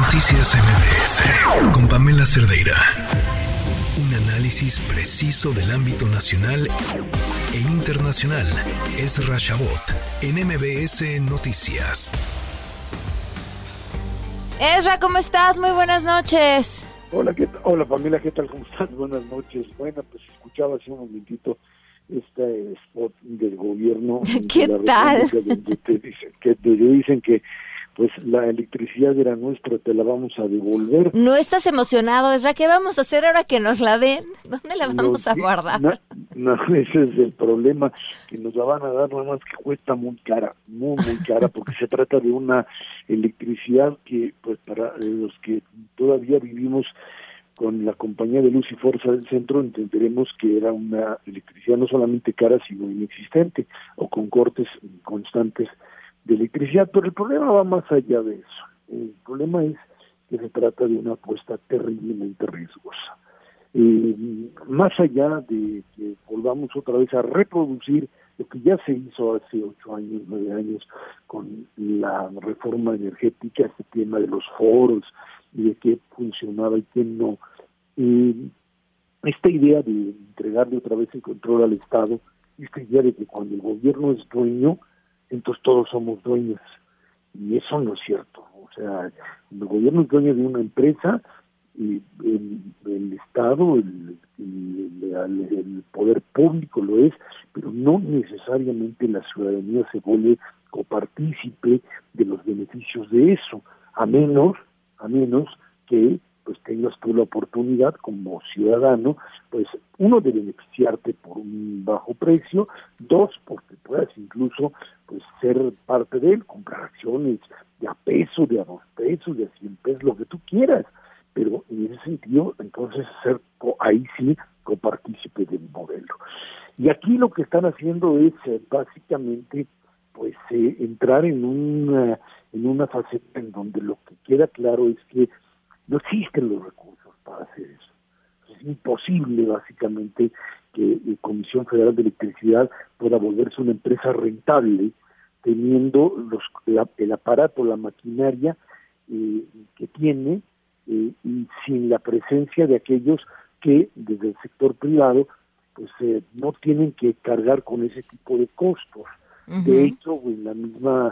Noticias MBS con Pamela Cerdeira. Un análisis preciso del ámbito nacional e internacional. Ezra Shabot en MBS Noticias. Ezra, ¿cómo estás? Muy buenas noches. Hola Pamela, ¿qué tal? ¿Cómo estás? Buenas noches. Bueno, pues escuchaba hace un momentito este spot del gobierno. ¿Qué de la tal? Donde te dicen que pues la electricidad era nuestra, te la vamos a devolver. ¿No estás emocionado, Ezra? ¿Qué vamos a hacer ahora que nos la den? ¿Dónde la vamos a guardar? No, ese es el problema, que nos la van a dar, nada más que cuesta muy cara, muy cara, porque se trata de una electricidad que, pues para los que todavía vivimos con la compañía de luz y fuerza del centro, entenderemos que era una electricidad no solamente cara, sino inexistente, o con cortes constantes de electricidad, pero el problema va más allá de eso. El problema es que se trata de una apuesta terriblemente riesgosa. Más allá de que volvamos otra vez a reproducir lo que ya se hizo hace 8 años, 9 años, con la reforma energética, este tema de los foros y de qué funcionaba y qué no. Esta idea de entregarle otra vez el control al Estado, esta idea de que cuando el gobierno es dueño, entonces todos somos dueños, y eso no es cierto. O sea, el gobierno es dueño de una empresa, y el Estado, el poder público lo es, pero no necesariamente la ciudadanía se vuelve copartícipe de los beneficios de eso, a menos que pues tengas tú la oportunidad como ciudadano, pues uno, de beneficiarte por un bajo precio, dos, porque puedas incluso pues ser parte de él, comprar acciones de a peso, de a 2 pesos, de a 100 pesos, lo que tú quieras, pero en ese sentido, entonces ser ahí sí copartícipe del modelo. Y aquí lo que están haciendo es básicamente pues entrar en una faceta en donde lo que queda claro es que no existen los recursos para hacer eso. Es imposible, básicamente, que la Comisión Federal de Electricidad pueda volverse una empresa rentable teniendo el aparato, la maquinaria que tiene, y sin la presencia de aquellos que desde el sector privado pues no tienen que cargar con ese tipo de costos. Uh-huh. De hecho, en la misma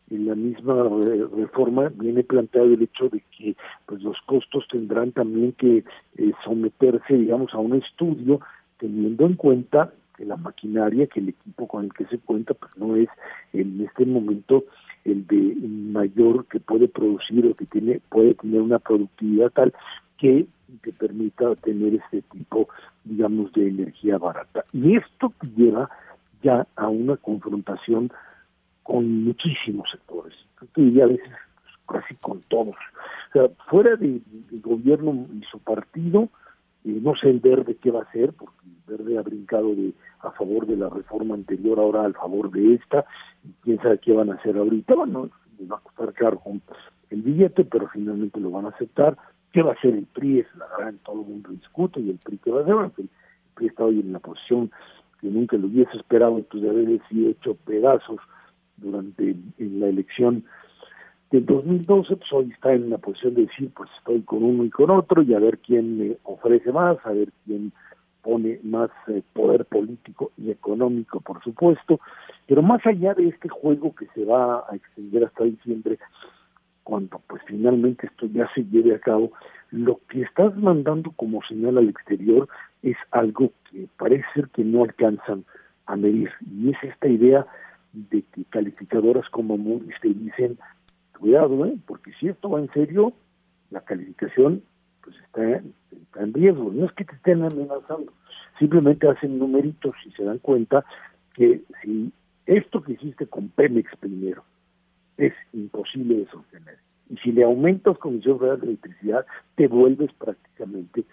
reforma viene planteado el hecho de que pues los costos tendrán también que someterse, digamos, a un estudio, teniendo en cuenta que la maquinaria, que el equipo con el que se cuenta, pues no es en este momento el de mayor que puede producir o que puede tener una productividad tal que permita tener este tipo, digamos, de energía barata. Y esto lleva ya a una confrontación con muchísimos sectores, y a veces casi con todos. O sea, fuera del gobierno y su partido, no sé el Verde qué va a hacer, porque el Verde ha brincado a favor de la reforma anterior, ahora a favor de esta, y quién sabe qué van a hacer ahorita. Bueno, les va a costar caro con el billete, pero finalmente lo van a aceptar. ¿Qué va a hacer el PRI? Es la gran, todo el mundo discute, y el PRI qué va a hacer. Bueno, el PRI está hoy en la posición que nunca lo hubiese esperado, entonces de haber sido hecho pedazos durante la elección del 2012, pues hoy está en la posición de decir, pues estoy con uno y con otro, y a ver quién me ofrece más, a ver quién pone más poder político y económico, por supuesto. Pero más allá de este juego que se va a extender hasta diciembre, cuando pues finalmente esto ya se lleve a cabo, lo que estás mandando como señal al exterior es algo que parece ser que no alcanzan a medir, y es esta idea de que calificadoras como Moody's te dicen, cuidado, porque si esto va en serio, la calificación pues está en riesgo. No es que te estén amenazando, simplemente hacen numeritos y se dan cuenta que si esto que hiciste con Pemex primero es imposible de sostener, y si le aumentas Comisión Federal de Electricidad, te vuelves prácticamente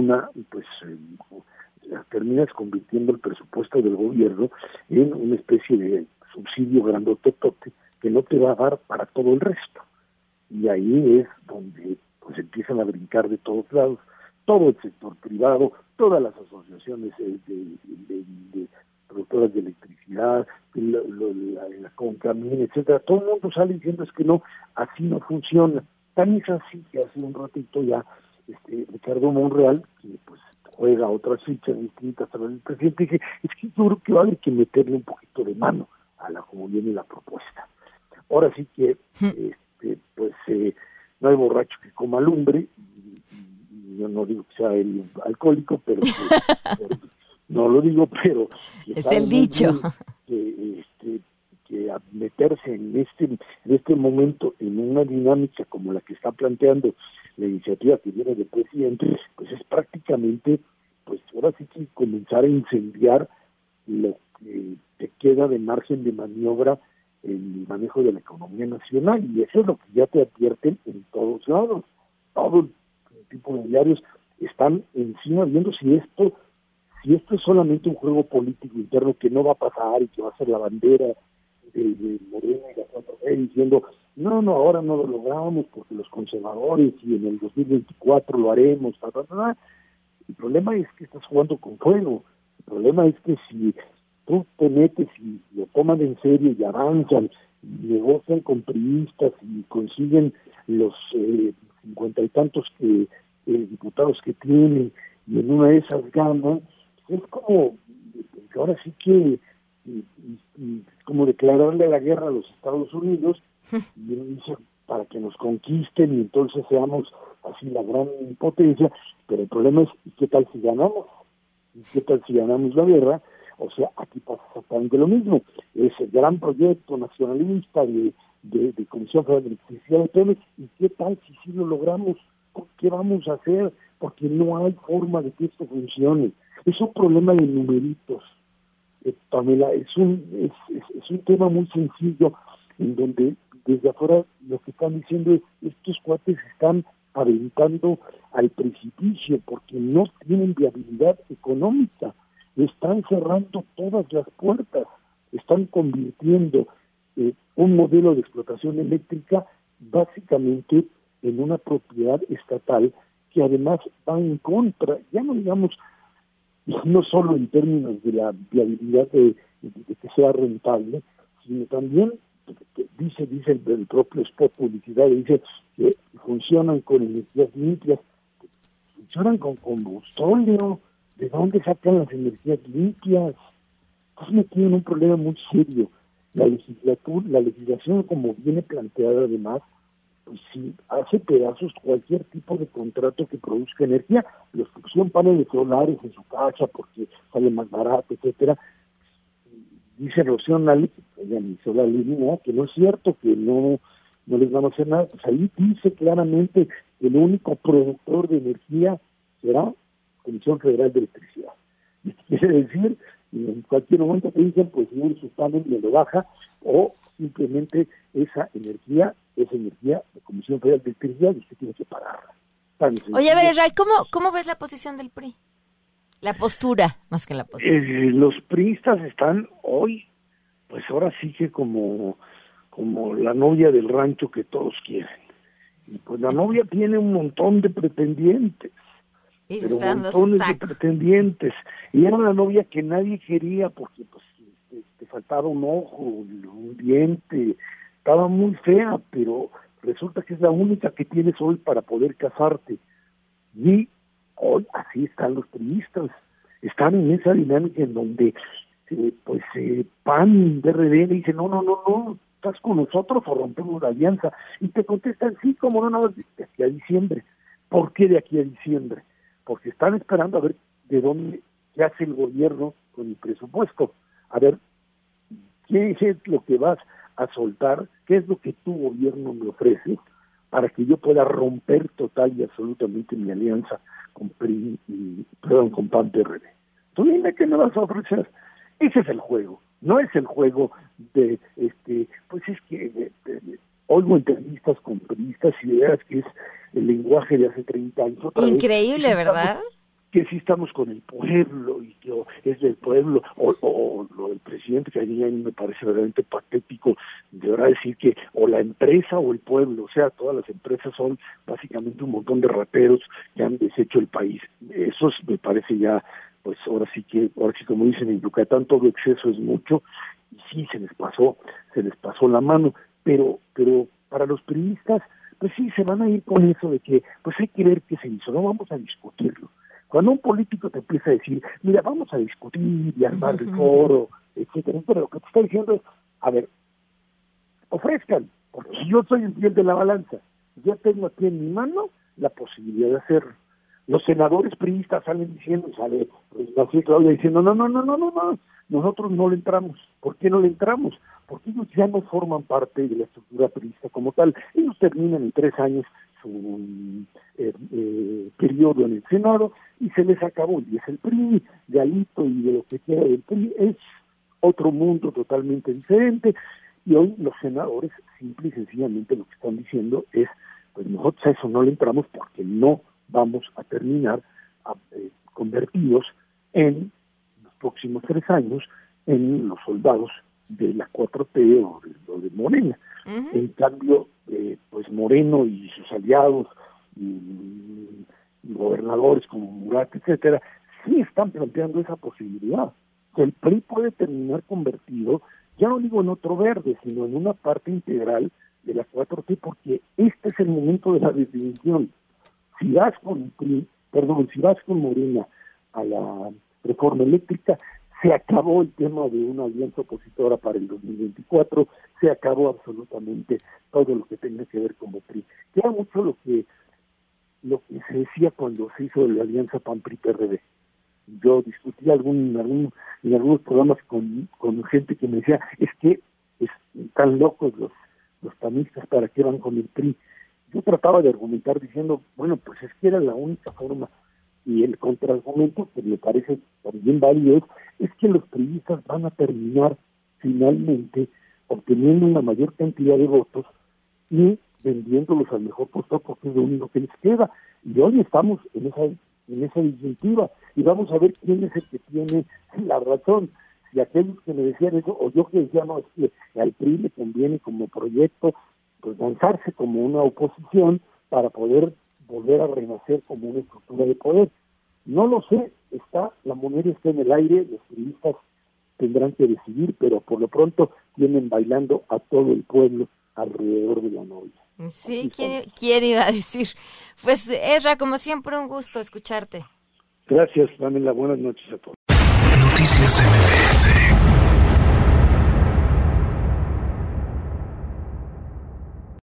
terminas convirtiendo el presupuesto del gobierno en una especie de subsidio grandototote que no te va a dar para todo el resto. Y ahí es donde pues empiezan a brincar de todos lados, todo el sector privado, todas las asociaciones de productoras de electricidad, la Concamín, etcétera. Todo el mundo sale diciendo es que no, así no funciona. Tan es así que hace un ratito ya Ricardo Monreal, que pues juega otras fichas distintas a las del presidente, dice, es que yo creo que va a haber que meterle un poquito de mano a la como viene la propuesta. Ahora sí que, no hay borracho que coma lumbre, y yo no digo que sea el alcohólico, pero no lo digo, pero es el dicho. Que a meterse en este momento en una dinámica como la que está planteando la iniciativa que viene del presidente, pues es prácticamente, pues ahora sí que comenzar a incendiar lo que te queda de margen de maniobra en el manejo de la economía nacional, y eso es lo que ya te advierten en todos lados. Todo el tipo de diarios están encima viendo si esto es solamente un juego político interno que no va a pasar y que va a ser la bandera de Morena y la 4T diciendo, no, ahora no lo logramos porque los conservadores y en el 2024 lo haremos, El problema es que estás jugando con fuego. El problema es que si tú te metes y lo toman en serio y avanzan, y negocian con priistas y consiguen los 50 y tantos diputados que tienen, y en una de esas ganan, es como, ahora sí que es como declararle la guerra a los Estados Unidos, y uno dice, para que nos conquisten y entonces seamos así la gran potencia, pero el problema es, ¿y qué tal si ganamos? ¿Y qué tal si ganamos la guerra? O sea, aquí pasa exactamente lo mismo. Ese gran proyecto nacionalista de Comisión Federal de Electricidad de Pemex, ¿y qué tal si sí lo logramos? ¿Qué vamos a hacer? Porque no hay forma de que esto funcione. Es un problema de numeritos, Pamela, es un tema muy sencillo, en donde desde afuera lo que están diciendo es, estos cuates están aventando al precipicio porque no tienen viabilidad económica, están cerrando todas las puertas, están convirtiendo un modelo de explotación eléctrica básicamente en una propiedad estatal que además va en contra, ya no digamos, no solo en términos de la viabilidad de que sea rentable, sino también, dice el propio spot publicidad, dice que funcionan con energías limpias, funcionan con combustóleo. ¿De dónde sacan las energías limpias? Estás metido en un problema muy serio. La legislación como viene planteada además, pues sí, hace pedazos cualquier tipo de contrato que produzca energía. Los que pusieron paneles solares en su casa porque sale más barato, etcétera, dice Rocío Nale, ella ni solar no, que no es cierto, que no les van a hacer nada. Pues ahí dice claramente que el único productor de energía será Comisión Federal de Electricidad. Y quiere decir, en cualquier momento te dicen, pues si su panel me lo baja, o simplemente esa energía de Comisión Federal de Electricidad y usted tiene que pagarla. Oye, a ver, Ray, ¿cómo ves la posición del PRI? La postura, más que la posición. Los priistas están hoy, pues ahora sí que como la novia del rancho que todos quieren. Y pues la novia tiene un montón de pretendientes. Pero montones de pretendientes, y era una novia que nadie quería porque pues te faltaba un ojo, un diente, estaba muy fea, pero resulta que es la única que tienes hoy para poder casarte. Y hoy así están los priistas, están en esa dinámica en donde PAN, PRD dice no, estás con nosotros o rompemos la alianza, y te contestan sí, como no, nada de aquí a diciembre. ¿Por qué de aquí a diciembre? Porque están esperando a ver de dónde, qué hace el gobierno con el presupuesto, a ver qué es lo que vas a soltar, qué es lo que tu gobierno me ofrece, para que yo pueda romper total y absolutamente mi alianza con con PAN-PRD. Tú dime qué me vas a ofrecer. Ese es el juego, no es el juego de, pues es que oigo entrevistas con periodistas y veas que es el lenguaje de hace 30 años. Increíble, ¿verdad? Que sí estamos con el pueblo y que es del pueblo, o lo del presidente, que a mí me parece verdaderamente patético, deberá decir que o la empresa o el pueblo, o sea, todas las empresas son básicamente un montón de rateros que han deshecho el país. Eso me parece ya, pues ahora sí como dicen en Yucatán, todo exceso es mucho, y sí se les pasó la mano, pero para los periodistas, pues sí, se van a ir con eso de que, pues hay que ver qué se hizo, no vamos a discutirlo. Cuando un político te empieza a decir, mira, vamos a discutir y armar el foro, etcétera, pero lo que te está diciendo es, a ver, ofrezcan, porque si yo soy el fiel de la balanza, ya tengo aquí en mi mano la posibilidad de hacerlo. Los senadores priistas salen diciendo, sale García Claudia diciendo, no, nosotros no le entramos. ¿Por qué no le entramos? Porque ellos ya no forman parte de la estructura priista como tal. Ellos terminan en 3 años su periodo en el Senado y se les acabó. Y es el PRI, de Alito y de lo que queda del PRI, es otro mundo totalmente diferente. Y hoy los senadores simple y sencillamente lo que están diciendo es, pues nosotros a eso no le entramos porque no vamos a terminar convertidos en los próximos 3 años en los soldados de la 4T o de Morena. Uh-huh. En cambio, pues Moreno y sus aliados y gobernadores como Murat, etcétera, sí están planteando esa posibilidad. Que el PRI puede terminar convertido, ya no digo en otro verde, sino en una parte integral de la 4T, porque este es el momento de la definición. Si vas con Morena a la reforma eléctrica, se acabó el tema de una alianza opositora para el 2024, se acabó absolutamente todo lo que tenga que ver con PRI. Queda mucho lo que se decía cuando se hizo la alianza PAN-PRI-PRD. Yo discutí en algunos programas con gente que me decía, es que están locos los panistas, ¿para qué van con el PRI? Yo trataba de argumentar diciendo, bueno, pues es que era la única forma, y el contraargumento, que me parece también válido, es que los priistas van a terminar finalmente obteniendo una mayor cantidad de votos y vendiéndolos al mejor postor porque es lo único que les queda. Y hoy estamos en esa disyuntiva y vamos a ver quién es el que tiene la razón. Si aquellos que me decían eso, o yo que decía, no, es que al PRI le conviene como proyecto pues lanzarse como una oposición para poder volver a renacer como una estructura de poder. No lo sé, la moneda está en el aire, los priistas tendrán que decidir, pero por lo pronto vienen bailando a todo el pueblo alrededor de la novia. Sí, ¿quién iba a decir? Pues Ezra, como siempre, un gusto escucharte. Gracias, Pamela, buenas noches a todos. Noticias MBS.